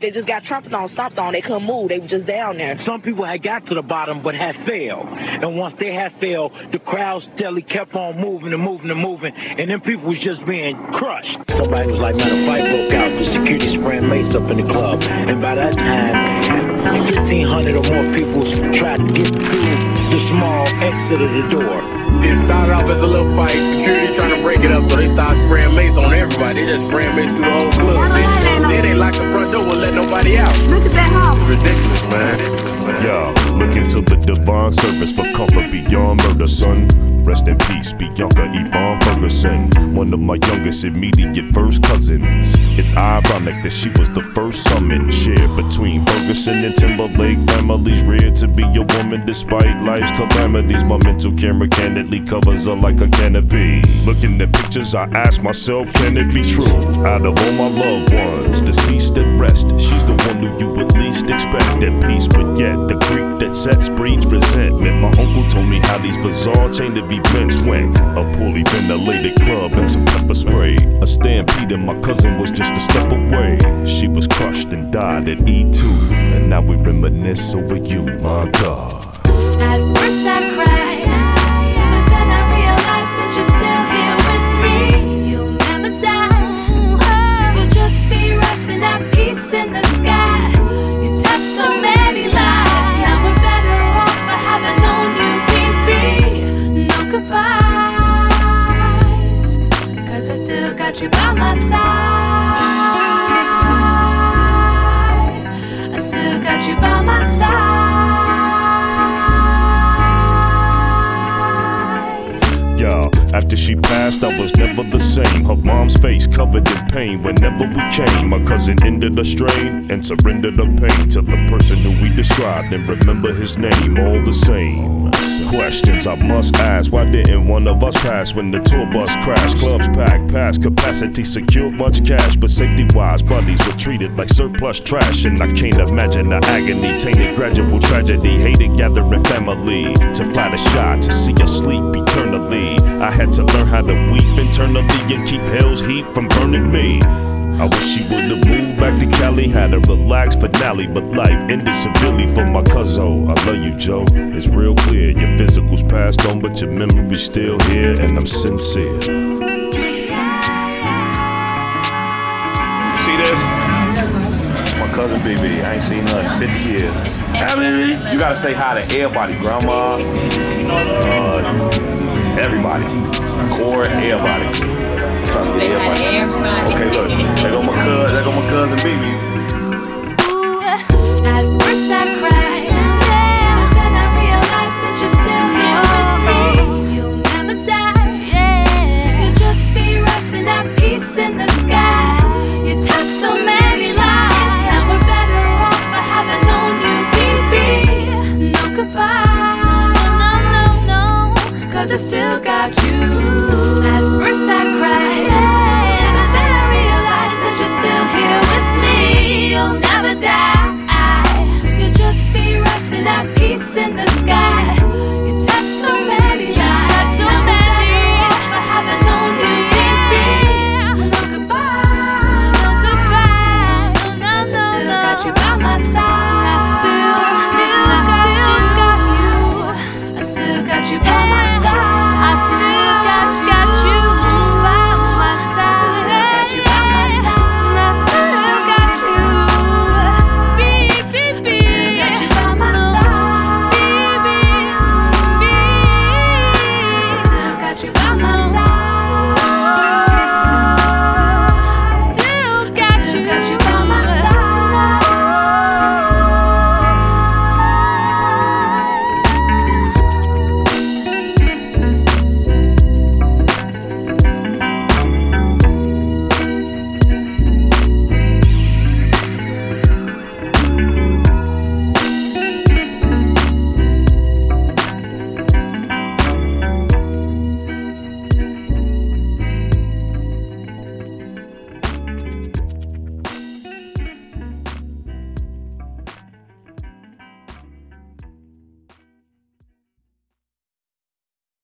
They just got trampled on, stomped on. They couldn't move. They were just down there. Some people had got to the bottom but had failed. And once they had failed, the crowd steadily kept on moving and moving and moving. And then people was just being crushed. Somebody was like, man, a fight broke out. The security spraying mace up in the club. And by that time, 1,500 or more people tried to get through the small exit of the door. It started off as a little fight. Security trying to break it up, so they started spraying mace on everybody. They just spraying mace through the whole club. Then they locked the front door and let nobody out. Look at that house. It's ridiculous, man. Yo, looking to the divine service for comfort beyond murder, son. Rest in peace, Bianca Yvonne Ferguson, one of my youngest immediate first cousins. It's ironic that she was the first summit shared between Ferguson and Timberlake families, reared to be a woman despite life's calamities. My mental camera candidly covers her like a canopy. Looking at pictures, I ask myself, can it be true? Out of all my loved ones, deceased at rest, she's the one who you would least expect at peace. But yet, the grief that sets breeds resentment. My uncle told me how these bizarre chain of events went. A poorly ventilated club and some pepper spray. A stampede and my cousin was just a step away. She was crushed and died at E2. And now we reminisce over you, my God. At first I cried, but then I realized that you're still here with me. You'll never die, you'll just be resting at peace in the sky. You touched so many lives, now we're better off for having known you, baby. No goodbyes, 'cause I still got you by my side. I still got you by my side. After she passed, I was never the same. Her mom's face covered in pain whenever we came. My cousin ended a strain and surrendered her pain to the person who we described and remember his name all the same. Questions I must ask, why didn't one of us pass when the tour bus crashed? Clubs packed past capacity, secured much cash, but safety-wise, buddies were treated like surplus trash. And I can't imagine the agony, tainted gradual tragedy, hated gathering family to fly the shot, to see us sleep eternally. I had to learn how to weep internally and keep hell's heat from burning me. I wish she would've moved back to Cali, had a relaxed finale, but life ended severely for my cousin. I love you, Joe. It's real clear, your physical's passed on, but your memory's still here, and I'm sincere. See this? My cousin BB, I ain't seen her in 50 years. Hey, baby. You gotta say hi to everybody, grandma, everybody, Core, everybody. Trying to get everybody. Okay, look, there go my cousin BB.